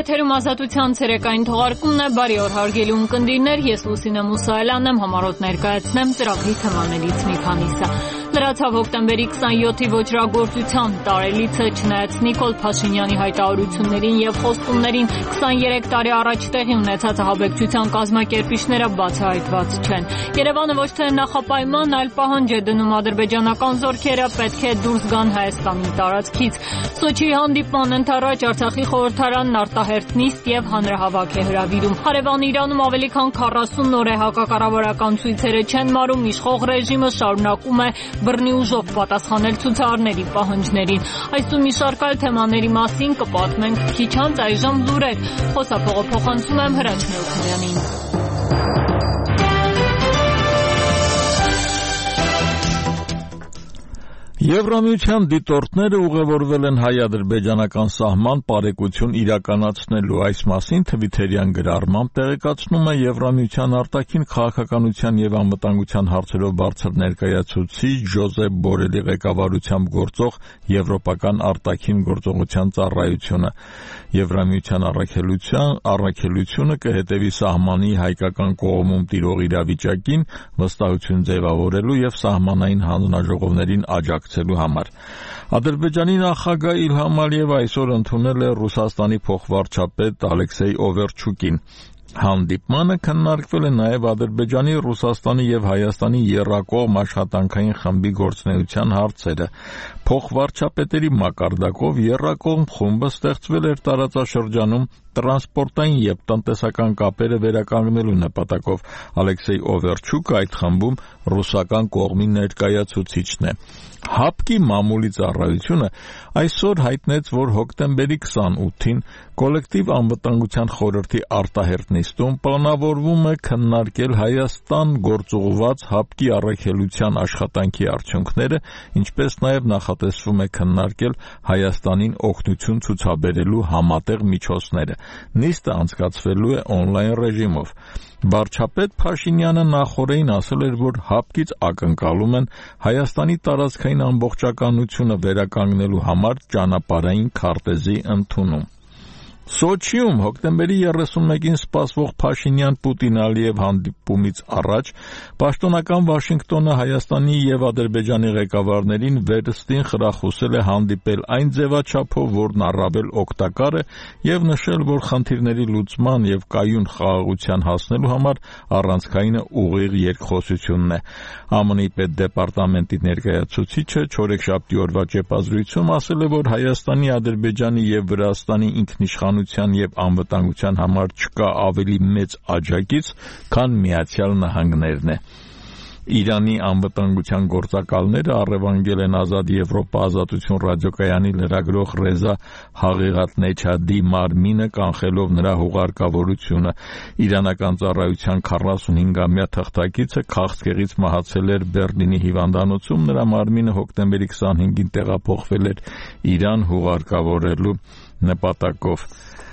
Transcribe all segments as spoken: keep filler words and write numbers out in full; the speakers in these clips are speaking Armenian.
Եթերում ազատության ցերեկային թողարկումն է, բարի օր հարգելի ունկնդիրներ, ես Լուսինե Մուսայելյանն եմ, համառոտ ներկայացնեմ ծրագրի թեմաներից մի քանիսը։ Լրացավ հոկտեմբերի քսանյոթի ոճրագործության տարելիցը, չնայած Նիկոլ Փաշինյանի հայտարարություններին եւ խոստումներին քսաներեք տարի առաջ տեղի ունեցած ահաբեկչության կազմակերպիչները բացահայտված չեն։ Երևանը ոչ թե նախապայման, այլ պահանջ է դնում ադրբեջանական զորքերը պետք է դուրս գան Հայաստանի տարածքից։ Սոչիի հանդիպման ընթառաջ Արցախի խորհրդարանն արտահերթ նիստ եւ հանրահավաք է հրավիրում։ Հարևան Իրանում ավելի քան քառասուն օր է հակակառավարական ցույցերը չեն մարում, իշխող ռեժիմը շարունակում է բռնի ուժով պատասխանել ցուցարարների պահանջներին։ Այսօր մի շարք այլ թեմաների մասին կպատմենք քիչ անց, այժմ լուրեր։ Խոսափողը փոխանցում եմ Հրաչ Մելքոնյանին։ Եվրամիության դիտորդները ուղևորվել են հայ-ադրբեջանական սահման պարեկություն իրականացնելու։ Այս մասին Թվիթերյան գրառմամբ տեղեկացնում է Եվրամիության արտաքին քաղաքականության եւ անվտանգության հարցերով բարձր ներկայացուցիչ Ջոզեփ Բորելի ղեկավարությամբ գործող Եվրոպական արտաքին գործողության ծառայությունը։ Եվրամիության առաքելության առաքելությունը կհետևի սահմանի հայկական կողմում տիրող իրավիճակին, վստահություն ձևավորելու եւ սահմանային հանձնաժողովներին աջակցելու համար։ Ադրբեջանի նախագահ Իլհամ Ալիևը այսօր ընդունել է Ռուսաստանի փոխվարչապետ Ալեքսեյ Օվերչուկին։ Հանդիպմանը քննարկվել է նաև Ադրբեջանի, Ռուսաստանի եւ Հայաստանի եռակողմ աշխատանքային խմբի գործունեության հարցերը։ Փոխվարչապետերի մակարդակով եռակողմ խումբը ստեղծվել էր տարածաշրջանում տրանսպորտային եւ տնտեսական կապերը վերականգնելու նպատակով։ Ալեքսեյ Օվերչուկը այդ խմբում ռուսական կողմի ներկայացուցիչն է։ ՀԱՊԿ-ի մամուլի ծառայությունը այսօր հայտնեց, որ հոկտեմբերի քսանութին կոլեկտիվ անվտանգության խորհրդի արտահերթ նիստում պլանավորվում է քննարկել Հայաստան գործուղված ՀԱՊԿ-ի առաքելության աշխատանքի արդյունքները, ինչպես նաև նախատեսվում է քննարկել Հայաստանին օգնություն ցուցաբերելու համատեղ միջոցները։ Նիստը անցկացվելու է օնլայն ռեժիմով։ Վարչապետ Փաշինյանը նախորդին ասել էր, որ ՀԱՊԿ-ից ակնկալում են Հայաստանի տարածքային ամբողջականությունը վերականգնելու համար ճանապարհային քարտեզի ընդունում։ Սոչիում հոկտեմբերի երեսունմեկին սպասվող Փաշինյան-Պուտին-Ալիև հանդիպումից առաջ պաշտոնական Վաշինգտոնը Հայաստանի եւ Ադրբեջանի ղեկավարներին վերստին խրախուսել է հանդիպել այն ձևաչափով, որն առավել օգտակար է, եւ նշել, որ խնդիրների լուծման եւ կայուն խաղաղության հասնելու համար առանցքայինը ուղիղ երկխոսությունն է։ ԱՄՆ-ի պետդեպարտամենտի ներկայացուցիչը չորեքշաբթի օրվա ճեպազրույցում ասել է, որ Հայաստանի, Ադրբեջանի եւ Վրաստանի ինքնիշխանության եւ անվտանգության համար չկա ավելի մեծ աջակից, քան Միացյալ Նահանգներն է։ Իրանի անվտանգության գործակալները առևանգել են Ազատ Եվրոպա ազատություն ռադիոկայանի լրագրող Ռեզա Հաղիղաթնեչադի մարմինը, կանխելով նրա հուղարկավորությունը։ Իրանական ծառայության քառասունհինգամյա թղթակիցը քաղցկեղից մահացել էր Բեռլինի հիվանդանոցում, նրա մարմինը հոկտեմբերի քսանհինգին տեղափոխվել էր Իրան հուղարկավորելու նպատակով։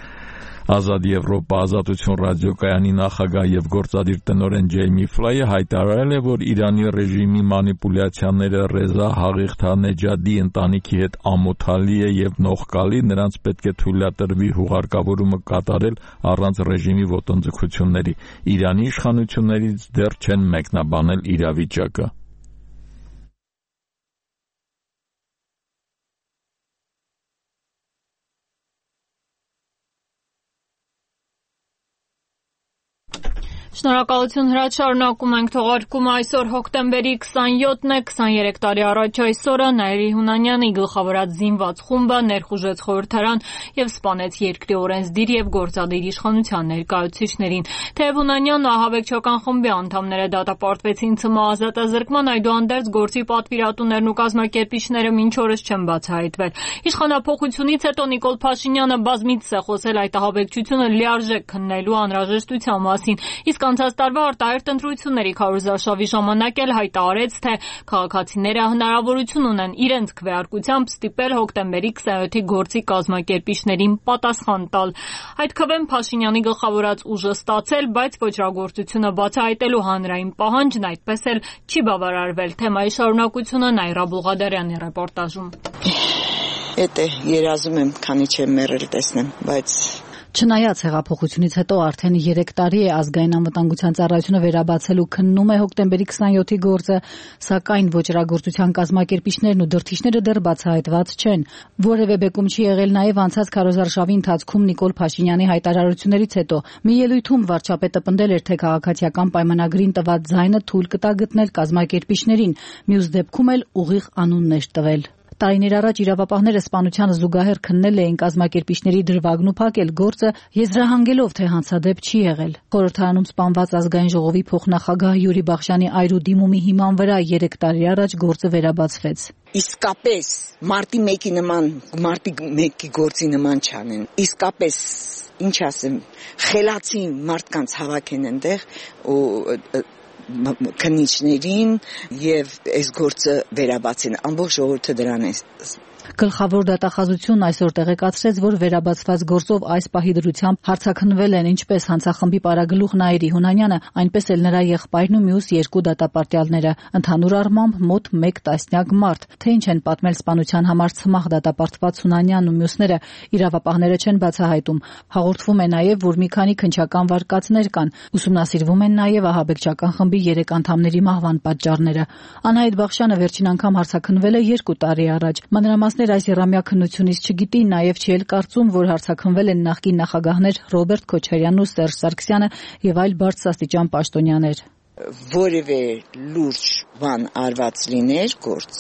Ազատ Եվրոպա ազատություն ռադիոկայանի նախագահ եւ գործադիր տնօրեն Ջեյմի Ֆլայը հայտարարել է, որ Իրանի ռեժիմի մանիպուլյացիաները Ռեզա Հաղիղթանեջադի ընտանիքի հետ ամոթալի է եւ նողկալի, նրանց պետք է թույլատրվի հուղարկավորումը կատարել առանց ռեժիմի ոտնձգությունների։ Իրանի իշխանություններից դեռ չեն մեկնաբանել իրավիճակը։ Շնորհակալություն Հրաչ, շարունակում ենք թողարկումը։ Այսօր հոկտեմբերի քսանյոթն է, քսաներեք տարի առաջ այսօրը Նայիրի Հունանյանի գլխավորած զինված խումբը ներխուժեց խորհրդարան եւ սպանեց երկրի օրենսդիր եւ գործադիր իշխանության ներկայացուցիչներին։ Թեև Հունանյանն ահաբեկչական խմբի անդամները դատապարտվեցին ՑՄ ազատազրկման, այդուհանդերձ գործի պատվիրատուներն ու կազմակերպիչները մինչ օրս չեն բացահայտվել։ Իշխանափոխությունից հետո Նիկոլ Փաշինյանը բազմիցս է խոսել այդ ահաբեկչությունը լիարժեք քննելու անհրաժեշտության մասին, իսկ անցած տարվա արտահերթ ընտրությունների քարոզարշավի ժամանակ էլ հայտարարեց, թե քաղաքացիները հնարավորություն ունեն իրենց քվեարկությամբ ստիպել հոկտեմբերի քսանյոթի գործի կազմակերպիչներին պատասխան տալ։ Այդ քվեն Փաշինյանի գլխավորած ուժը ստացել, բայց ոճրագործությունը բացահայտելու հանրային պահանջն այդպես էլ չի բավարարվել։ Թեմայի շարունակությունը Նաիրա Բուլղադարյանի ռեպորտաժում։ Էդ է երազում եմ, քանի չեմ մեռել տեսնեմ, բայց Չնայած հեղափոխությունից հետո արդեն երեք տարի է ազգային անվտանգության ծառայությունը վերաբացելու քննում է հոկտեմբերի քսաներկուի գործը, սակայն ոճրագործության կազմակերպիչներն ու դրդիչները դեռ բացահայտված չեն։ Որևէ բեկում չի եղել նաև անցած քարոզարշավի ընթացքում Նիկոլ Փաշինյանի հայտարարություններից հետո։ Մի ելույթում վարչապետը պնդել էր, թե քաղաքացիական պայմանագրին տված ձայնը թույլ կտա գտնել կազմակերպիչներին, մյուս դեպքում էլ ուղիղ անուններ տվել։ Տարիներ առաջ իրավապահները սպանությանը զուգահեռ քննել էին կազմակերպիչների դրվագն ու փակել գործը, եզրահանգելով, թե հանցադեպ չի եղել։ Խորհրդարանում սպանված ազգային ժողովի փոխնախագահ Յուրի Բախշյանի այր ու դիմումի հիման վրա երեք տարի առաջ գործը վերաբացվեց։ Իսկապես մարտի մեկի նման, մարտի մեկի գործի նման չանեն։ Իսկապես ինչ ասեմ, խելացի մարդկանց հավաքեն այնտեղ ու քննիչներին եւ այս գործը վերաբացին, ամբողջ ժողովուրդը դրան է։ Գլխավոր դատախազությունն այսօր տեղեկացրեց, որ վերաբացված գործով այս պահի դրությամբ հարցաքննվել են ինչպես հանցախմբի պարագլուխ Նաիրի Հունանյանը, այնպես էլ նրա եղբայրն ու մյուս երկու դատապարտյալները։ Ընդհանուր առմամբ մոտ մեկ տասնյակ մարդ, թե ինչ են պատմել սպանության համար ցմահ դատապարտված Հունանյանն ու մյուսները, իրավապահները չեն բացահայտում։ Հաղորդվում է նաև, որ մի քանի քննչական վարկածներ կան, ուսումնասիրվում են նաև ահաբեկչական խմբի երեք անդամների մահվան պատճառները։ Անահիտ Բախշյանը վերջին անգամ հարցաքննվել է երկու տարի առաջ։ Մանրամասներ այս եռամյա քննությունից չգիտի, նաև չի էլ կարծում, որ հարցաքննվել են նախկին նախագահներ Ռոբերտ Քոչարյանն ու Սերժ Սարգսյանը եւ այլ բարձրաստիճան պաշտոնյաներ։ Որևէ լուրջ բան արված լիներ գործ,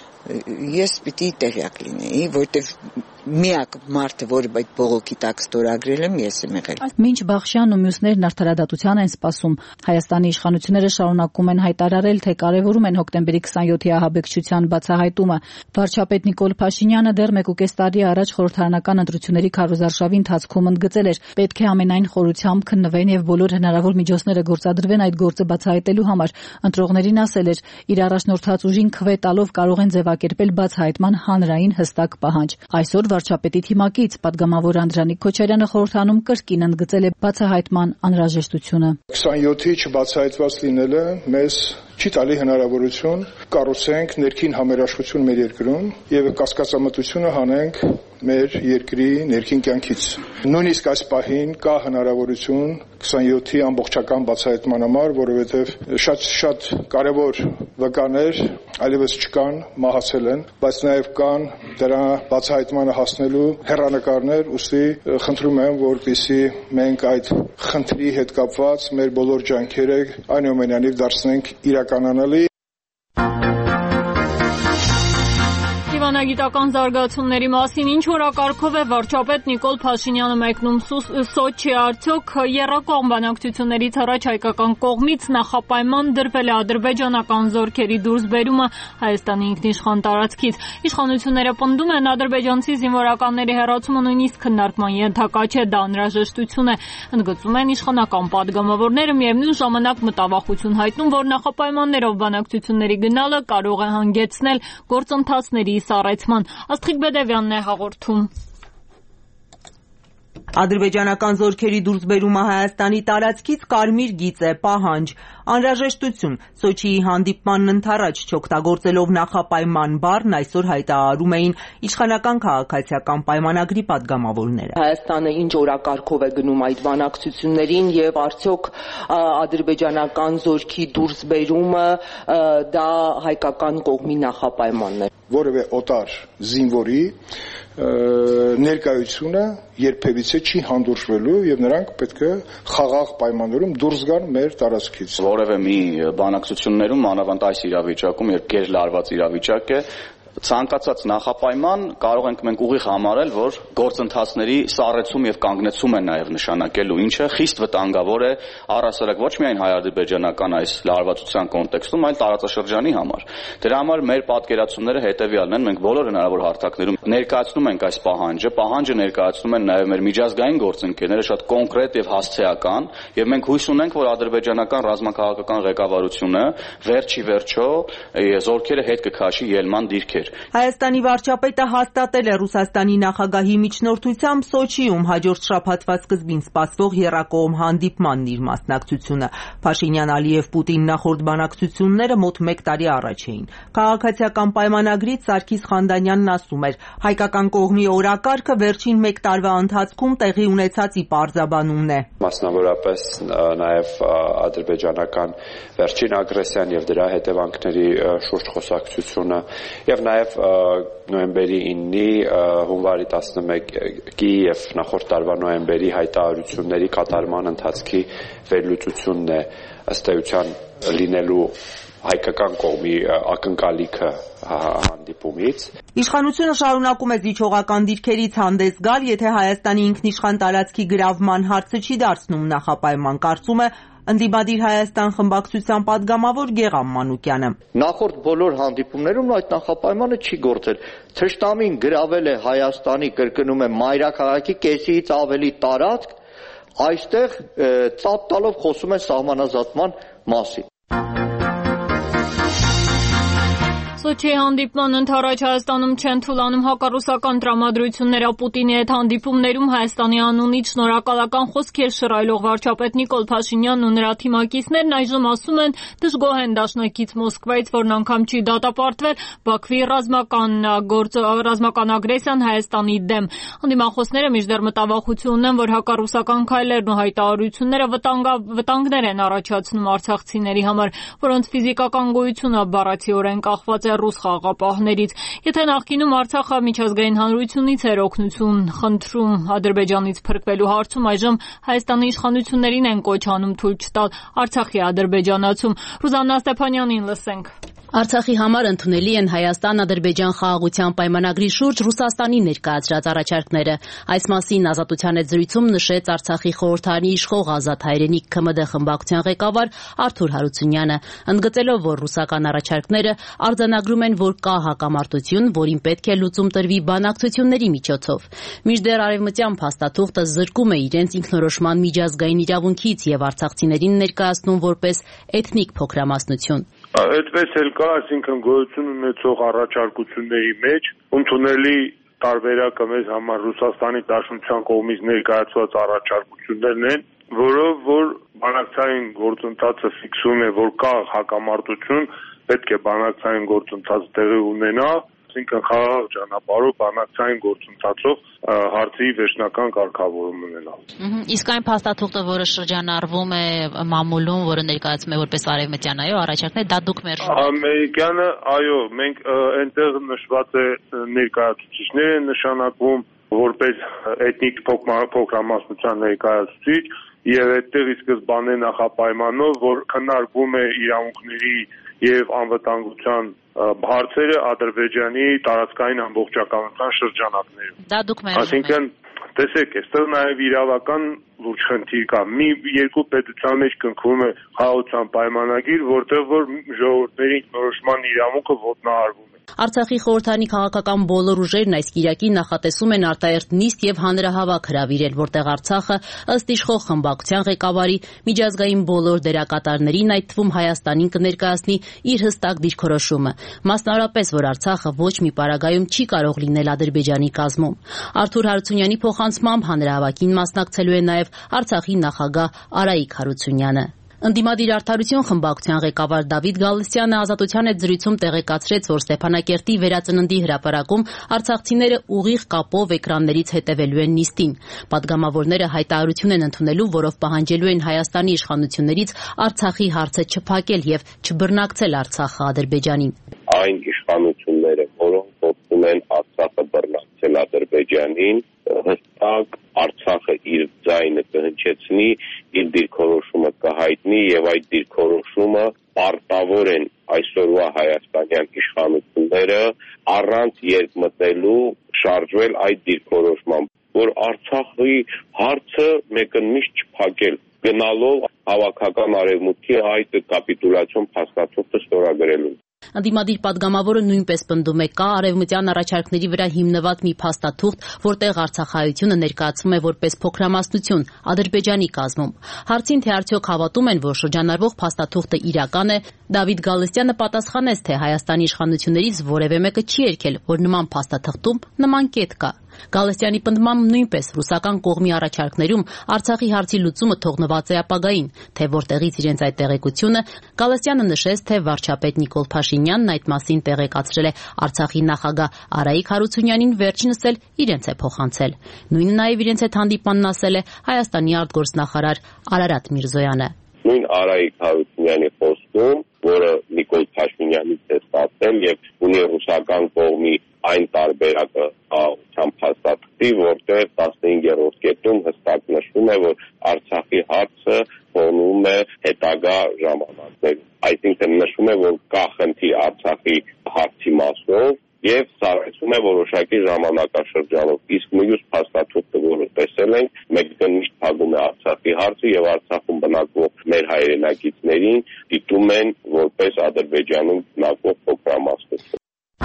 ես պիտի տեղյակ լինեի, որտեղ միակ մարդը, որը այդ բողոքի տակ ստորագրել եմ, ես եմ եղել։ Մինչ Բախշյանն ու մյուսներն արդարադատության են սպասում, Հայաստանի իշխանությունները շարունակում են հայտարարել, թե կարևորում են հոկտեմբերի քսաներկուի ահաբեկչության բացահայտումը։ Վարչապետ Նիկոլ Փաշինյանը դեռ մեկուկես տարի առաջ խորհրդարանական ընտրությունների քարոզարշավի ընթացքում ընդգծել էր, պետք է ամենայն խորությամբ քննվեն եւ բոլոր հնարավոր միջոցները գործադրվեն այդ գործը բացահայտելու համար։ Ընտրողներին ասել էր, իր առաջնորդած ուժին քվե տալով կարող են ձևակերպել բացահայտման հանրային հստակ պահանջ։ Այսօր վարչապետի թիմակից պատգամավոր Անդրանիկ Քոչարյանը խորհրդանում կրկին ընդգծել է բացահայտման անհրաժեշտությունը։ քսաներկուի չբացահայտված լինելը մեզ չի տալի հնարավորություն կառուցենք ներքին համերաշխություն մեր երկրում եւ կասկածամտությունը հանենք մեր երկրի ներքին կյանքից։ Նույնիսկ այս պահին կա հնարավորություն քսաներկուի ամբողջական բացահայտման համար, որովհետեւ շատ-շատ կարևոր վկաներ այլևս չկան, մահացել են, բայց նաեւ կան դրա բացահայտմանը հասնելու հեռանկարներ, ուստի խնդրում եմ, որպեսզի մենք այդ խնդրի հետ կապված մեր բոլոր ջանքերը այնուամենայնիվ դարձնենք իրականանալի։ Դիվանագիտական զարգացումների մասին ինչ օրակարգով է վարչապետ Նիկոլ Փաշինյանը մեկնում Սոչի, արդյոք եռակողմ բանակցություններից առաջ հայկական կողմից նախապայման դրվել է ադրբեջանական զորքերի դուրսբերումը Հայաստանի ինքնիշխան տարածքից։ Իշխանությունները պնդում են, ադրբեջանցի զինվորականների հեռացումը նույնիսկ քննարկման ենթակա չէ, դա անհրաժեշտություն է։ Ընդգծում են իշխանական պատգամավորները, միևնույն ժամանակ մտավախություն հայտնում, որ նախապայմաններով բանակցությունների գնալը կարող է հանգեցնել գործընթացների սառեցման։ Աստղիկ Բեդևյանն է հաղորդում։ Ադրբեջանական զորքերի դուրսբերումը Հայաստանի տարածքից կարմիր գիծ է, պահանջ, անհրաժեշտություն։ Սոչիի հանդիպմանն ընդառաջ չօգտագործելով նախապայման բառն այսօր հայտարարում էին իշխանական քաղաքացիական պայմանագրի պատգամավորները։ Հայաստանը ինչ օրակարգով է գնում այդ բանակցություններին եւ արդյոք ադրբեջանական զորքի դուրսբերումը դա հայկական կողմի նախապայմանն է։ Որևէ օտար զինվորի ներկայությունը երբևիցե չի հանդուրժվելու եւ նրանք պետք է խաղաղ պայմաններում դուրս գան մեր տարածքից։ Որևէ մի բանակցություններում, մանավանդ այս իրավիճակում, երբ գերլարված իրավիճակ է, ցանկացած նախապայման կարող ենք մենք ուղիղ համարել, որ գործընթացների սառեցում եւ կանգնեցում են նաեւ նշանակելու, ինչը խիստ վտանգավոր է առհասարակ ոչ միայն հայ-ադրբեջանական այս լարվածության կոնտեքստում, այլ տարածաշրջանի համար։ Դրա համար մեր պատկերացումները հետեւյալն են, մենք բոլոր հնարավոր հարթակներում ներկայացնում ենք այս պահանջը, պահանջը ներկայացնում են նաեւ մեր միջազգային գործընկերները շատ կոնկրետ եւ հասցեական, եւ մենք հույս ունենք, որ ադրբեջանական ռազմաքաղաքական ղեկավարությունը վերջի վերջո զորքերը հետ կքաշի ելման դիրքեր։ էր։ Հայաստանի վարչապետը հաստատել է Ռուսաստանի նախագահի միջնորդությամբ Սոչիում հաջորդ շաբաթվա սկզբին սպասվող եռակողմ հանդիպմանն իր մասնակցությունը։ Փաշինյան-Ալիև-Պուտին նախորդ բանակցությունները մոտ մեկ տարի առաջ էին։ Քաղաքացիական պայմանագրից Սարգիս Խանդանյանն ասում էր, հայկական կողմի օրակարգը վերջին մեկ տարվա ընթացքում տեղի ունեցածի պարզաբանումն է։ Մասնավորապես նաև ադրբեջանական վերջին ագրեսիան եւ դրա հետևանքների շուրջ խոսակցությունը եւ նաև նոյեմբերի իննի, հունվարի տասնմեկի եւ նախորդ տարվա նոյեմբերի հայտարարությունների կատարման ընթացքի վերլուծությունն է ըստ էության լինելու հայկական կողմի ակնկալիքը հանդիպումից։ Իշխանությունը շարունակում է զիջողական դիրքերից հանդես գալ, եթե Հայաստանի ինքնիշխան տարածքի գրավման հարցը չի դարձնում նախապայման, կարծում է ընդդիմադիր Հայաստան խմբակցության падգամավոր Գեղամ Մանուկյանը։ Նախորդ բոլոր հանդիպումներում այդ նախապայմանը չի գործել։ Թշնամին գրավել է Հայաստանի, կրկնում եմ, մայրաքաղաքի կեսից ավելի տարածք, այստեղ ծափ տալով խոսում են սահմանազատման մասին։ Սոչիի հանդիպման ընդառաջ Հայաստանում չեն թուլանում հակառուսական տրամադրությունները։ Պուտինի հետ հանդիպումներում Հայաստանի անունից շնորհակալական խոսքեր շռայլող վարչապետ Նիկոլ Փաշինյանն ու նրա թիմակիցներն այժմ ասում են դժգոհ են դաշնակից Մոսկվայից, որն անգամ չի դատապարտվել Բաքվի ռազմական ռազմական ագրեսիան Հայաստանի դեմ։ Հանդիմախոսները մինչդեռ մտավախություն ունեն, որ հակառուսական քայլերն ու հայտարարությունները վտանգներ են առաջացնում արցախցիների համար, որոնց ֆիզիկական գոյությունը բառացիորեն կախված է ռուս խաղաղապահներից։ Եթե նախկինում Արցախը միջազգային հանրությունից էր օգնություն խնդրում Ադրբեջանից փրկվելու հարցում, այժմ Հայաստանի իշխանություններին են կոչ անում թույլ չտալ Արցախի ադրբեջանացում։ Ռուզաննա Ստեփանյանին լսենք։ Արցախի համար ընդունելի են Հայաստան-Ադրբեջան խաղաղության պայմանագրի շուրջ Ռուսաստանի ներկայացրած առաջարկները։ Այս մասին Ազատության հետ զրույցում նշեց Արցախի խորհրդարանի իշխող Ազատ հայրենիք ՔՄԴ խմբակցության ղեկավար Արթուր Հարությունյանը, ընդգծելով, որ ռուսական առաջարկները արձանագրում են, որ կա հակամարտություն, որին պետք է լուծում տրվի բանակցությունների միջոցով։ Մինչդեռ արևմտյան փաստաթուղթը զրկում է իրենց ինքնորոշման միջազգային իրավունքից եւ արցախցիներին ներկայացնում որպես էթնիկ փոքրամասնություն։ Այդպես էլ կա, այսինքն գոյություն ունեցող առաջարկությունների մեջ ընդունելի տարբերակը մեզ համար Ռուսաստանի Դաշնության կողմից ներկայացված առաջարկություններն են, որով որ բանակցային գործընթացը ֆիքսում է, որ կա հակամարտություն, պետք է բանակցային գործընթաց տեղի ունենա, այսինքն խաղաղ ճանապարհով բանակցային գործընթացով հարցի վերջնական կարգավորում ունենալ։ Իսկ այն փաստաթուղթը, որը շրջանառվում է մամուլում, որը ներկայացում է որպես արևմտյան, այո, առաջարկներ, դա դուք մերժում եք։ Ամերիկյանը, այո, մենք այնտեղ նշված է ներկայացուցիչներ են նշանակվում որպես էթնիկ փոքրամասնության ներկայացուցիչ եւ այդտեղ ի սկզբանե նախապայմանով, որ քննարկվում է իրավունքների եւ անվտանգության հարցերը Ադրբեջանի տարածքային ամբողջականության շրջանակներում։ Դա դուք մերժում եք։ Այսինքն, տեսեք, այստեղ նաեւ իրավական լուրջ խնդիր կա։ Մի երկու պետության մեջ կնքվում է խաղաղության պայմանագիր, որտեղ որ ժողովուրդների ինքնորոշման իրավունքը ոտնահարվում է։ Արցախի խորհրդարանի քաղաքական բոլոր ուժերն այս կիրակի նախատեսում են արտահերթ նիստ եւ հանրահավաք հրավիրել, որտեղ Արցախը ըստ իշխող խմբակցության ղեկավարի միջազգային բոլոր դերակատարներին, այդ թվում Հայաստանին, կներկայացնի իր հստակ դիրքորոշումը, մասնավորապես, որ Արցախը ոչ մի պարագայում չի կարող լինել Ադրբեջանի կազմում։ Արթուր Հարությունյանի փոխանցմամբ հանրահավաքին մասնակցելու է նաեւ Արցախի նախագահ Արայիկ Հարությունյանը։ Ընդդիմադիր արդարություն խմբակցության ղեկավար Դավիթ Գալստյանը Ազատության հետ զրույցում տեղեկացրեց, որ Ստեփանակերտի վերածննդի հրապարակում արցախցիները ուղիղ կապով էկրաններից հետևելու են նիստին։ Պատգամավորները հայտարարություն են ընդունելու, որով պահանջելու են Հայաստանի իշխանություններից Արցախի հարցը չփակել եւ չբռնակցել Արցախը Ադրբեջանին։ Այն իշխանությունները, որոնք փորձում են Արցախը բռնակցել Ադրբեջանին, հստակ Արցախը իր ձայնը կհնչեցնի, իր դիրքորոշումը կհայտնի եւ այդ դիրքորոշումը պարտավոր են այսօրվա հայաստանյան իշխանությունները առանց երկմտելու շարժվել այդ դիրքորոշմամբ, որ Արցախի հարցը մեկընդմիշտ չփակել, գնալով հավաքական արևմուտքի այդ կապիտուլյացիոն փաստաթուղթը ստորագրելու։ Ընդդիմադիր падգամավորը նույնպես պնդում է, կա արևմտյան առաջարկների վրա հիմնված մի փաստաթուղթ, որտեղ արցախայությունը ներկայացվում է որպես փոքրամասնություն Ադրբեջանի կազմում։ Հարցին, թե արդյոք հավատում են, որ շրջանառվող փաստաթուղթը իրական է, Դավիթ Գալստյանը պատասխանեց, թե Հայաստանի իշխանություններից որևէ մեկը չի երգել, որ նման փաստաթղթում նման կետ կա։ Գալստյանի պնդմամբ նույնպես ռուսական կողմի առաջարկներում Արցախի հարցի լուծումը թողնված է ապագային, թե որտեղից իրենց այդ տեղեկությունը, Գալստյանը նշեց, թե վարչապետ Նիկոլ Փաշինյանն այդ մասին տեղեկացրել է Արցախի նախագահ Արայիկ Հարությունյանին, վերջինս էլ իրենց է փոխանցել։ Նույնը նաև իրենց հետ հանդիպմանն ասել է Հայաստանի արտգործնախարար Արարատ Միրզոյանը։ Նույն Արայիկ Հարությունյանի խոսքում, որը Նիկոլ Փաշինյանից է ստացել եւ ունի ռուսական կողմի այն տարբերակը փաստաթղթի, որտեղ տասնհինգերորդ կետում հստակ նշվում է, որ Արցախի հարցը թողնում է հետագա ժամանակներում։ Այսինքն նշվում է, որ կա խնդիր Արցախի հարցի մասով եւ սարեցում է որոշակի ժամանակաշրջանով, իսկ մյուս փաստաթուղթը, որը տեսել ենք, մեկդնիշտ փակում է Արցախի հարցը եւ Արցախում բնակվող մեր հայրենակիցներին դիտում են որպես Ադրբեջանում բնակվող փոքրամասնություն։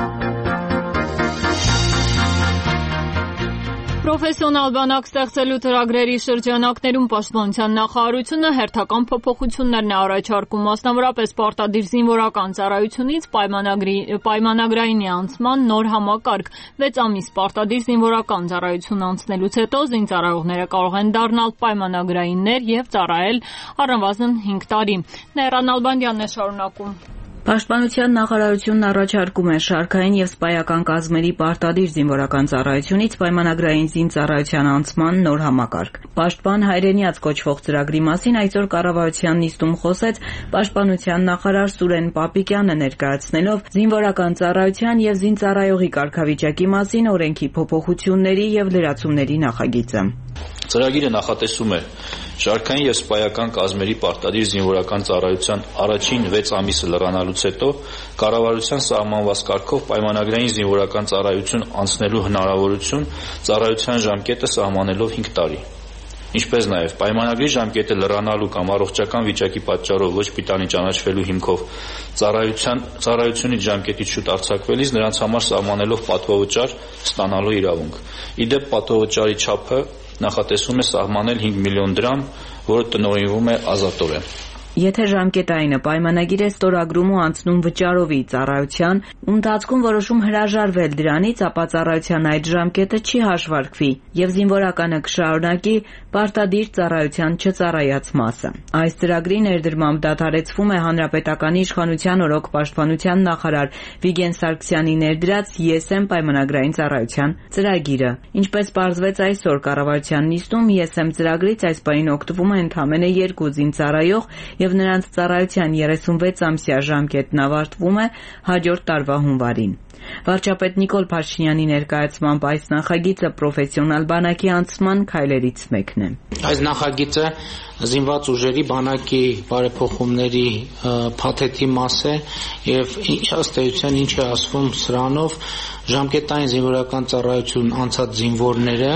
Պրոֆեսիոնալ բանակ ստեղծելու ծրագրերի շրջանակներում Պաշտպանության նախարարությունը հերթական փոփոխություններ է առաջարկում, մասնավորապես պարտադիր զինվորական ծառայությունից պայմանագրային անցման նոր համակարգ։ Վեց ամիս պարտադիր զինվորական ծառայություն անցնելուց հետո զինծառայողները կարող են դառնալ պայմանագրայիններ եւ ծառայել առնվազն հինգ տարի։ Նեյրան Ալբանդյանն է շարունակում։ Պաշտպանության նախարարությունն առաջարկում է շարքային եւ սպայական կազմերի պարտադիր զինվորական ծառայությունից պայմանագրային զինծառայության անցման նոր համակարգ։ Պաշտպան հայրենիաց կոչվող ծրագրի մասին այսօր կառավարության նիստում խոսեց Պաշտպանության նախարար Սուրեն Պապիկյանը, ներկայացնելով զինվորական ծառայության եւ զինծառայողի կարգավիճակի մասին օրենքի փոփոխությունների եւ լրացումների նախագիծը։ Ծրագիրը նախատեսում է շարքային եւ սպայական կազմերի պարտադիր զինվորական ծառայության առաջին վեց ամիսը լրանալուց հետո կառավարության սահմանված կարգով պայմանագրային զինվորական ծառայություն անցնելու հնարավորություն, ծառայության ժամկետը սահմանելով հինգ տարի։ Ինչպես նաև պայմանագրի ժամկետը լրանալու կամ առողջական վիճակի պատճառով ոչ պիտանի ճանաչվելու հիմքով ծառայության ծառայությունից ժամկետից շուտ արձակվելիս նրանց համար սահմանելով պատվովճար ստանալու իրավունք։ Ի դեպ պատվովճարի չափը նախատեսվում է սահմանել հինգ միլիոն դրամ, որը տնօրինվում է ազատորեն։ Եթե ժամկետայինը պայմանագիր է ստորագրում ու անցնում վճարովի ծառայության, ու ընթացքում որոշում հրաժարվել դրանից, ապա ծառայության այդ ժամկետը չի հաշվարկվի եւ զինվորականը կշարունակի պարտադիր ծառայության չծառայած մասը։ Այս ծրագրի ներդրմամբ դադարեցվում է հանրապետականի իշխանության օրոք պաշտպանության նախարար Վիգեն Սարգսյանի ներդրած Ե Ս Էմ պայմանագրային ծառայության ծրագիրը։ Ինչպես պարզվեց այսօր կառավարության նիստում, Ե Ս Էմ ծրագրից այս պահին օգտվում է ընդամենը երկու զինծառայող եւ նրանց ծառայության երեսունվեց ամսյա ժամկետն ավարտվում է հաջորդ տարվա հունվարին։ Վարչապետ Նիկոլ Փաշինյանի ներկայացմամբ այս նախագիծը պրոֆեսիոնալ բանակի անցման քայլերից մեկն է։ Այս նախագիծը զինված ուժերի բանակի բարեփոխումների փաթեթի մաս է եւ ըստ էության ինչ է ասվում սրանով ժամկետային զինվորական ծառայություն անցած զինվորները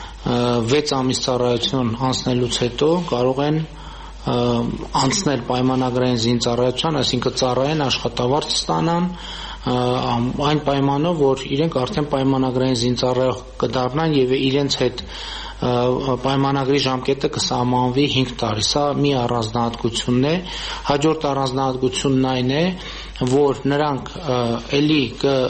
վեց ամիս ծառայություն անցնելուց հետո կարող են անցնել պայմանագրային զինծառայության, այսինքն ծառայեն, աշխատավարձ ստանան, այն պայմանով, որ իրենք արդեն պայմանագրային զինծառայող կդառնան եւ իրենց հետ պայմանագրի ժամկետը կսահմանվի հինգ տարի։ Սա մի առանձնահատկությունն է։ Հաջորդ առանձնահատկությունն այն է, որ նրանք էլի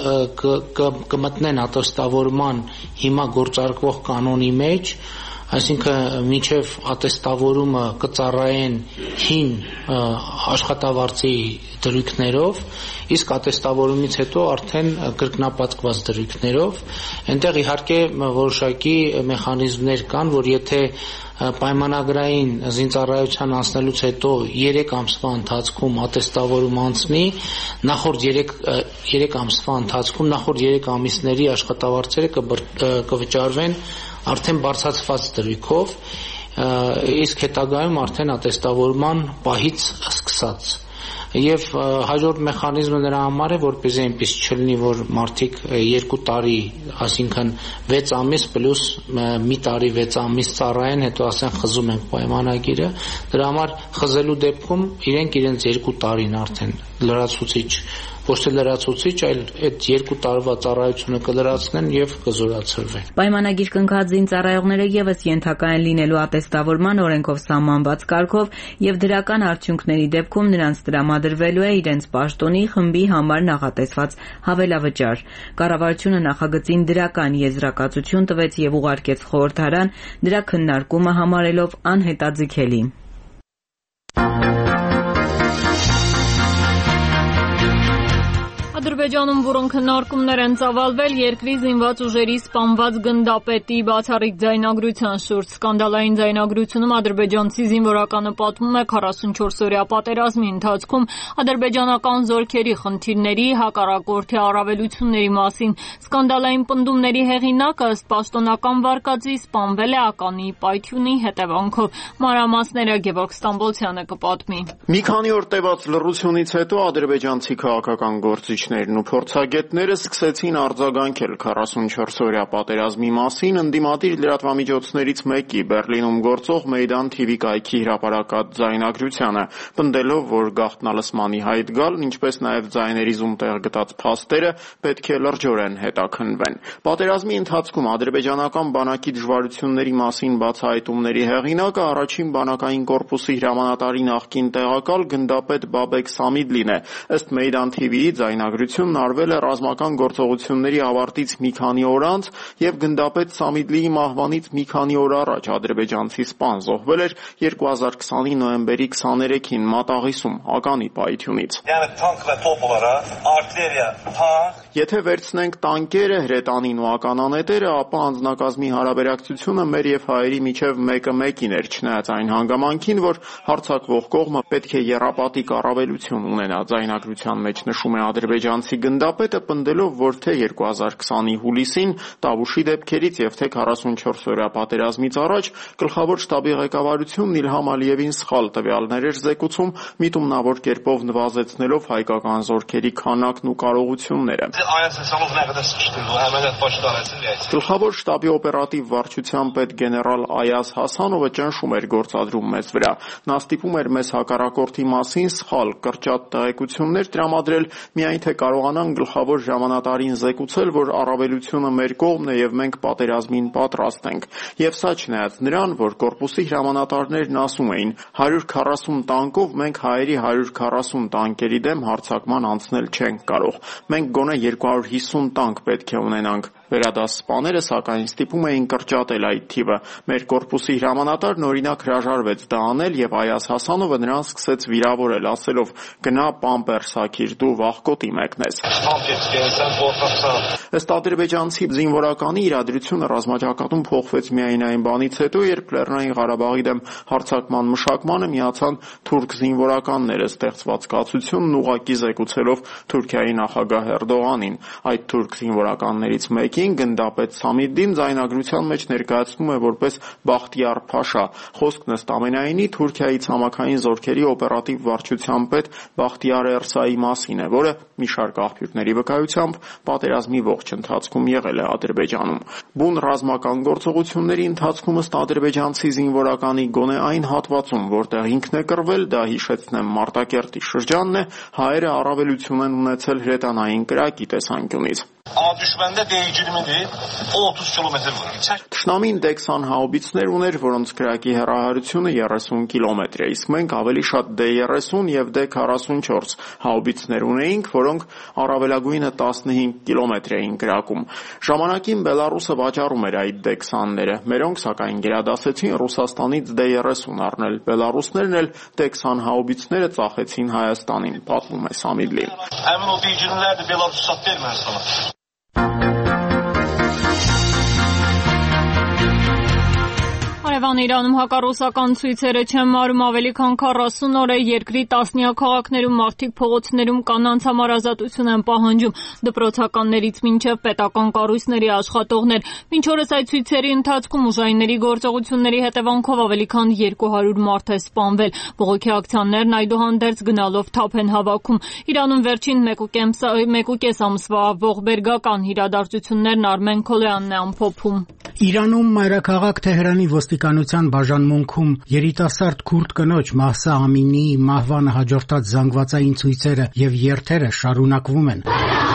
կմտնեն ատեստավորման հիմա գործարկվող կանոնի մեջ, այսինքն մինչև ատեստավորումը կծառայեն հին աշխատավարձի դրույքներով, իսկ ատեստավորումից հետո արդեն կրկնապատկված դրույքներով։ Այնտեղ իհարկե որոշակի մեխանիզմներ կան, որ եթե պայմանագրային զինծառայության անցնելուց հետո երեք ամսվա ընթացքում ատեստավորում անցնի, նախորդ երեք ամսվա ընթացքում նախորդ երեք ամիսների աշխատավարձերը կվճարվեն արդեն բարձրացված դրույքով, իսկ հետագայում արդեն ատեստավորման պահից սկսած։ Եվ հաջորդ մեխանիզմը նրա համար է, որպեսզի այնպես չլինի, որ մարդիկ երկու տարի, այսինքն վեց ամիս պլյուս մի տարի վեց ամիս ծառայեն, հետո ասեն խզում ենք պայմանագիրը, դրա համար խզելու դեպքում իրենք իրենց երկու տարին արդեն լրացուցիչ ոչ թե լրացուցիչ, այլ այդ երկու տարվա ծառայությունը կլրացնեն եւ կզորացրվեն։ Պայմանագիր կնքած զինծառայողները եւս ենթակա են լինելու ատեստավորման օրենքով սահմանված կարգով եւ դրական արդյունքների դեպքում նրանց տրամադրվելու է իրենց պաշտոնի խմբի համար նախատեսված հավելավճար։ Կառավարությունը նախագծին դրական եզրակացություն տվեց եւ ուղարկեց խորհրդարան, դրա քննարկումը համարելով անհետաձգելի։ Ադրբեջանում, որոնք քննարկումներ են ծավալվել երկրի զինված ուժերի սպանված գնդապետի բացառիկ ձայնագրության շուրջ։ Սկանդալային ձայնագրությունում ադրբեջանցի զինվորականը պատմում է քառասունչորս-օրյա պատերազմի ընթացքում ադրբեջանական զորքերի խնդիրների, հակառակորդի առավելությունների մասին։ Սկանդալային պնդումների հեղինակը ըստ պաշտոնական վարկածի սպանվել է ականի պայթյունի հետևանքով։ Մանրամասները Գևորգ Ստամբոլցյանը կպատմի։ Մի քանի օր տևած լռությունից հետո ադրբեջանցի քաղաքական գործիչներն ու փորձագետները սկսեցին արձագանքել քառասունչորս-օրյա պատերազմի մասին ընդդիմադիր լրատվամիջոցներից մեկի Բեռլինում գործող Մեյդան թի վի կայքի հրապարակած ձայնագրությանը, պնդելով, որ գաղտնալսմանի հայտ գալն, ինչպես նաև ձայների զում տեղ գտած փաստերը պետք է լրջորեն հետաքննվեն։ Պատերազմի ընթացքում ադրբեջանական բանակի դժվարությունների մասին բացահայտումների հեղինակը առաջին բանակային կորպուսի հրամանատարի նախկին տեղակալ գնդապետ Բաբեկ Սամիդլին է։ Ըստ Մեյդան թի վիի ձայնագրությունն արվել է ռազմական գործողությունների ավարտից մի քանի օր անց եւ գնդապետ Սամիդլիի մահվանից մի քանի օր առաջ ադրբեջանցի սպան զոհվել էր երկու հազար քսանի նոյեմբերի քսաներեքին Մատաղիսում ականի պայթյունից։ Եթե վերցնենք տանկերը, հրետանին ու ականանետերը, ապա անձնակազմի հարաբերակցությունը մեր եւ հայերի միջև մեկը մեկին էր, չնայած այն հանգամանքին, որ հարձակվող կողմը պետք է եռապատիկ առավելություն ունենա։ Ձայնագրության մեջ նշում է ադրբեջանցի գնդապետը, պնդելով, որ թե երկու հազար քսանի հուլիսին Տավուշի դեպքերից եւ թե քառասունչորս-օրյա պատերազմից առաջ գլխավոր շտաբի ղեկավարությունն Իլհամ Ալիևին սխալ տվյալներ էր զեկուցում, միտումնավոր կերպով նվազեցնելով հայկական զորքերի քանակն ու կարողությունները։ Գլխավոր շտաբի օպերատիվ վարչության պետ գեներալ Այազ Հասանովը ճնշում էր գործադրում մեզ վրա։ Նա ստիպում էր մեզ հակառակորդի մասին սխալ կրճատ տեղեկություններ տրամադրել, միայն թե կարողանան գլխավոր հրամանատարին զեկուցել, որ առավելությունը մեր կողմն է եւ մենք պատերազմին պատրաստ ենք։ Եվ սա չնայած նրան, որ կորպուսի հրամանատարներն ասում էին հարյուր քառասուն տանկով մենք հայերի հարյուր քառասուն տանկերի դեմ հարձակման անցնել չենք կարող։ Մենք գոնե երկու հարյուր հիսուն տանկ պետք է ունենանք։ Վերադաս սպաները սակայն ստիպում էին կրճատել այդ թիվը։ Մեր կորպուսի հրամանատարն օրինակ հրաժարվեց դա անել եւ Այազ Հասանովը նրան սկսեց վիրավորել, ասելով գնա պամպեր սաքիր, դու վախկոտի մեկնես։ Ըստ ադրբեջանցի զինվորականի իրադրությունը ռազմաճակատում փոխվեց միայն այն բանից հետո, երբ Լեռնային Ղարաբաղի դեմ հարձակման մշակմանը միացան թուրք զինվորականները, ստեղծված կացությունն ուղղակի զեկուցելով Թուրքիայի նախագահ Էրդողանին։ Այդ թուրք զինվորականներից մեկին գնդապետ Սամիդլին ձայնագրության մեջ ներկայացնում է որպես Բախտիար Փաշա։ Խոսքն ըստ ամենայնի Թուրքիայի ցամաքային զորքերի օպերատիվ վարչության պետ Բախտիար Էրսայի մասին է, որը մի շարք աղբյուրների վկայությամբ պատերազմի ողջ ընթացքում եղել է Ադրբեջանում։ Բուն ռազմական գործողությունների ընթացքում ըստ ադրբեջանցի զինվորականի գոնե այն հատվածում, որտեղ ինքն է կռվել, դա հիշեցնեմ Մարտակերտի շրջանն է, հայերը առավելություն են ունեցել հրետանային կրակի տեսանկյունից։ Թշնամին դե քսան հաուբիցներ ուներ, որոնց կրակի հեռահարությունը երեսուն կիլոմետր է, իսկ մենք ավելի շատ դե երեսուն եւ դե քառասունչորս հաուբիցներ ունեինք, որոնք առավելագույնը տասնհինգ կիլոմետր էին կրակում։ Ժամանակին Բելարուսը վաճառում էր այդ դե քսանները, մերոնք սակայն գերադասեցին Ռուսաստանից դե երեսուն առնել։ Բելարուսներն էլ դե քսան հաուբիցները ծախեցին Հայաստանին, պատմում է Սամիդլին։ Həmin o deyicilər də Belarus satdı Ermənistana։ Հարևան Իրանում հակառուսական ցույցերը չեն մարում ավելի քան քառասուն օր է երկրի տասնյակ քաղաքներում մարդիկ փողոցներում կանանց համար ազատություն են պահանջում դպրոցականներից մինչև պետական կառույցների աշխատողներ։ Մինչ օրս այդ ցույցերի ընթացքում ուժայինների գործողությունների հետևանքով ավելի քան երկու հարյուր մարդ է սպանվել։ Բողոքի ակցիաներն այդուհանդերձ գնալով թափ են հավաքում։ Իրանում վերջին մեկ ու կես ամսվա ողբերգական իրադարձություններն Արմեն Քոլոյանն է ամփոփում։ Իրանում մայրաքաղաք Թեհրանի ոստիկանության բաժանմունքում երիտասարդ քուրդ կնոջ Մահսա Ամինիի մահվանը հաջորդած զանգվածային ցույցերը եւ երթերը շարունակվում են։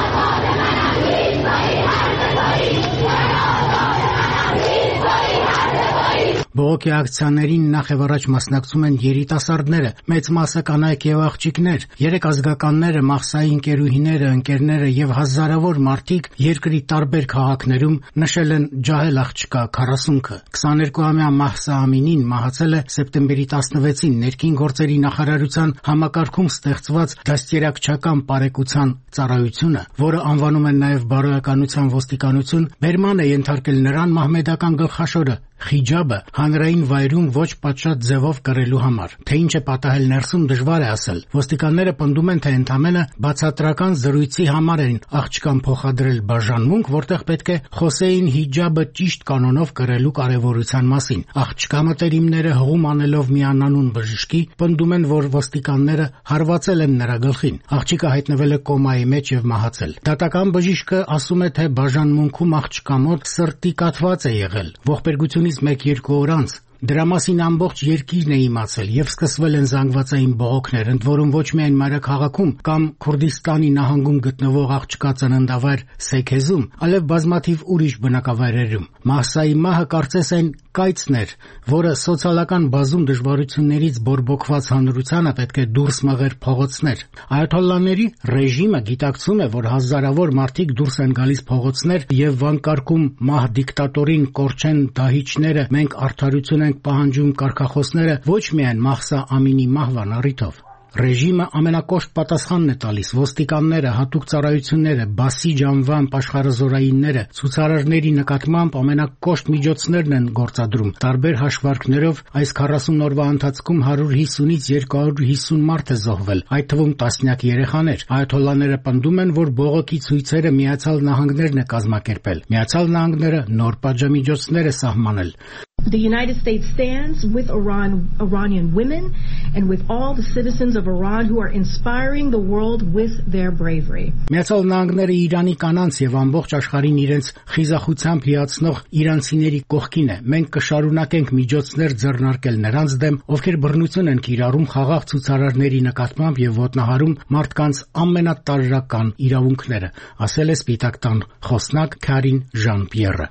Բողոքի ակցիաներին նախ եւ առաջ մասնակցում են երիտասարդները, մեծ մասը կանայք եւ աղջիկներ, երեք ազգականները, Մահսայի ընկերուհիները, ընկերները եւ հազարավոր մարդիկ երկրի տարբեր քաղաքներում նշել են ջահել աղջկա քառասունքը։ քսաներկուամյա Մահսա Ամինին մահացել է սեպտեմբերի տասնվեցին ներքին գործերի նախարարության համակարգում ստեղծված դաստիարակչական բարեկության ծառայությունը, որը անվանում են նաեւ բարոյականության ոստիկանություն, բերման է ենթարկել նրան մահմեդական գլխաշորը խիջաբը հանրային վայրում ոչ պատշաճ ձևով կրելու համար։ Թե ինչ է պատահել ներսում դժվար է ասել։ Ոստիկանները պնդում են, թե ընդամենը բացատրական զրույցի համար են աղջկան փոխադրել բաժանմունք, որտեղ պետք է խոսեին հիջաբը ճիշտ կանոնով կրելու կարևորության մասին։ Աղջկա մտերիմները հղում անելով մի անանուն բժշկի պնդում են, որ ոստիկանները հարվածել են նրա գլխին։ Աղջիկը հայտնվել է կոմայի մեջ եւ մահացել։ Դատական բժիշկը ասում է, թե բաժանմունքում աղջկա մոտ սրտի կաթված է եղել։ Ողբերգությունից մեկ-երկու օր անց դրա մասին ամբողջ երկիրն է իմացել եւ սկսվել են զանգվածային բողոքներ, ընդ որում ոչ միայն մայրաքաղաքում կամ Քուրդիստանի նահանգում գտնվող աղջկա ծննդավայր Սեքեզում, այլև բազմաթիվ ուրիշ բնակավայրերում։ Մահսայի մահը կարծես այն կայծն էր, որը սոցիալական բազում դժվարություններից բորբոքված հանրությանը պետք է դուրս մղեր փողոցներ։ Այաթոլլաների ռեժիմը գիտակցում է, որ հազարավոր մարդիկ դուրս են գալիս փողոցներ եւ վանկարկում մահ դիկտատորին կորչեն դահիճները, մենք արդարություն ենք պահանջում կարգախոսները ոչ միայն Մահսա Ամինի մահվան առիթով։ Ռեժիմը ամենակոշտ պատասխանն է տալիս ոստիկանները, հատուկ ծառայությունները, Բասիջ անվամբ աշխարհազորայինները, ցուցարարների նկատմամբ ամենակոշտ միջոցներն են գործադրում։ Տարբեր հաշվարկներով այս քառասուն օրվա ընթացքում հարյուր հիսունից երկու հարյուր հիսուն մարդ է զոհվել, այդ թվում տասնյակ երեխաներ։ Այաթոլլաները պնդում են, որ բողոքի ցույցերը Միացյալ Նահանգներն է կազմակերպել։ Միացյալ Նահանգները նոր պատժամիջոցներ է սահմանել։ The United States stands with Iran, Iranian women and with all the citizens of Iran who are inspiring the world with their bravery. Միացյալ Նահանգները Իրանի կանանց եւ ամբողջ աշխարհին իրենց խիզախությամբ հիացնող իրանցիների կողքին է։ Մենք կշարունակենք միջոցներ ձեռնարկել նրանց դեմ, ովքեր բռնություն են կիրառում խաղաղ ցուցարարների նկատմամբ եւ ոտնահարում մարդկանց ամենատարրական իրավունքները, ասել է Սպիտակ տան խոսնակ Քարին Ժան-Պիերը։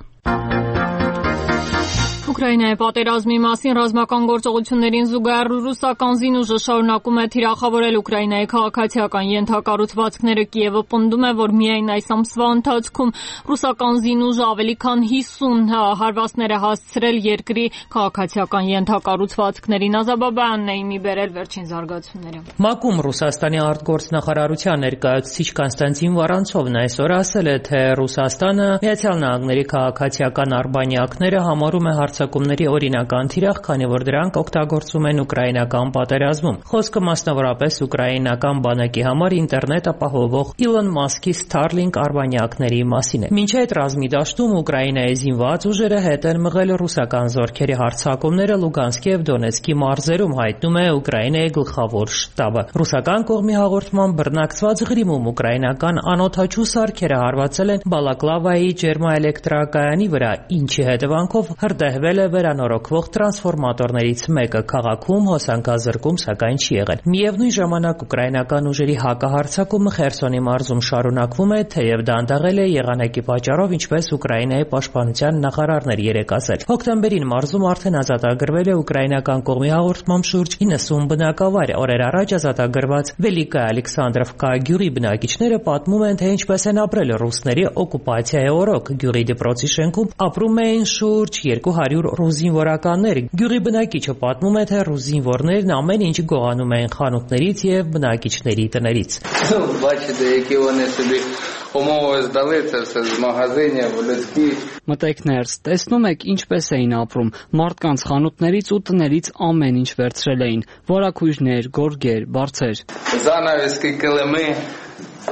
Ուկրաինայի պատերազմի մասին ռազմական գործողություններին զուգահեռ ռուսական զինուժը շարունակում է թիրախավորել Ուկրաինայի քաղաքացիական ենթակառուցվածքները։ Կիևը պնդում է, որ միայն այս ամսվա ընթացքում ռուսական զինուժը ավելի քան հիսուն հարվածներ է հասցրել երկրի քաղաքացիական ենթակառուցվածքներին։ Ազաբաբյանն է իմի բերել վերջին զարգացումները։ ՄԱԿ-ում Ռուսաստանի արտգործնախարարության ներկայացուցիչ Կոնստանտին Վարանցովն այսօր ասել է, թե Ռուսաստանը Միացյալ Նահանգների քաղաքացիական արբանյակները համարում է հարձակումների օրինական թիրախ, քանի որ դրանք օգտագործում են ուկրաինական պատերազմում։ Խոսքը մասնավորապես ուկրաինական բանակի համար ինտերնետ ապահովող Իլոն Մասկի Starlink արբանյակների մասին է։ Մինչ այդ ռազմի դաշտում Ուկրաինայի զինված ուժերը հետ են մղել ռուսական զորքերի հարձակումները Լուգանսկի եւ Դոնեցկի մարզերում, հայտնում է Ուկրաինայի գլխավոր շտաբը։ Ռուսական կողմի հաղորդման բռնակցված Ղրիմում ուկրաինական անօդաչու սարքերը հարվածել են Բալակլավայի ջերմաէլեկտրակայանի վրա, ինչի հետևանքով հրդեհվել է վերանորոգվող տրանսֆորմատորներից մեկը։ Քաղաքում հոսանքազրկում սակայն չի եղել։ Միևնույն ժամանակ ուկրաինական ուժերի հակահարձակումը Խերսոնի մարզում շարունակվում է, թեև դանդաղել է եղանակի պատճառով, ինչպես Ուկրաինայի պաշտպանության նախարարն էր երեկ ասել։ Հոկտեմբերին մարզում արդեն ազատագրվել է ուկրաինական կողմի հաղորդմամբ շուրջ իննսուն բնակավայր։ Օրեր առաջ ազատագրված Վելիկա Ալեքսանդրովկա գյուղի բնակիչները պատմում են, թե ինչպես են ապրել ռուսների օկուպացիայի օրոք։ Գյուղի դպրոցի շենքում ապրում էին շուրջ երկու հարյուր ռուս զինվորականներ։ Գյուղի բնակիչը պատմում է, թե ռուս զինվորներն ամեն ինչ գողանում էին խանութներից եւ բնակիչների տներից։ Բачите, які вони собі умови здали, це все з магазинів, людські. Մտեք ներս, տեսնում եք ինչպես էին ապրում։ Մարդկանց խանութներից ու տներից ամեն ինչ վերցրել էին։ Վարակույրներ, գորգեր, բարձեր։ Занавески, կլեմի,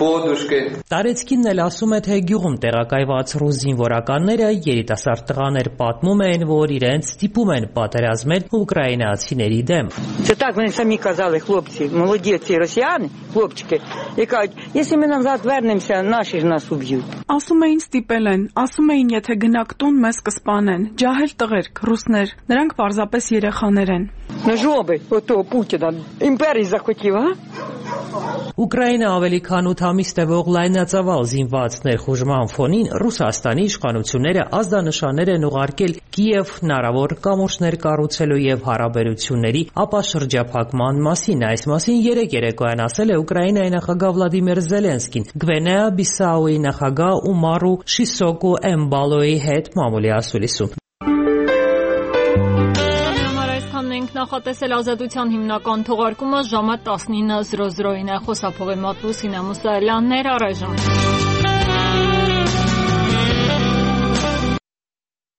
Տարեցկինն էլ ասում է, թե գյուղում տեղակայված ռուս զինվորականները երիտասարդ տղաներ պատմում են, որ իրենց ստիպում են պատերազմել ուկրաինացիների դեմ։ Це так вони самі казали, хлопці, молоді ці росіяни, хлопчики, і кажуть, якщо ми назад вернемося, наші ж нас уб'ють. Ասում էին ստիպել են, ասում էին, եթե գնաք տուն, մեզ կսպանեն։ Ջահել տղերք, ռուսներ, նրանք պարզապես երեխաներ են։ Ну жоби, ото Путіна, імперії захотів, а? Ուկրաինա ավելի քան ութ ամիս տևող լայնածավալ զինված ներխուժման ֆոնին Ռուսաստանի իշխանությունները ազդանշաններ են ուղարկել Կիև հնարավոր կամուրջներ կառուցելու եւ հարաբերությունների ապաշրջափակման մասին։ Այս մասին երեկ երեկոյան ասել է Ուկրաինայի նախագահ Վլադիմիր Զելենսկին Գվինեա Բիսաուի նախագահ Ումարու Շիսոկու Էմբալոյի հետ մամուլի ասուլիսում։ Նախատեսել ազատության հիմնական թողարկումը ժամը տասնինը զրո զրոին է խոսափողի մոտ Լուսինե Մուսայելյանն էր առայժմ։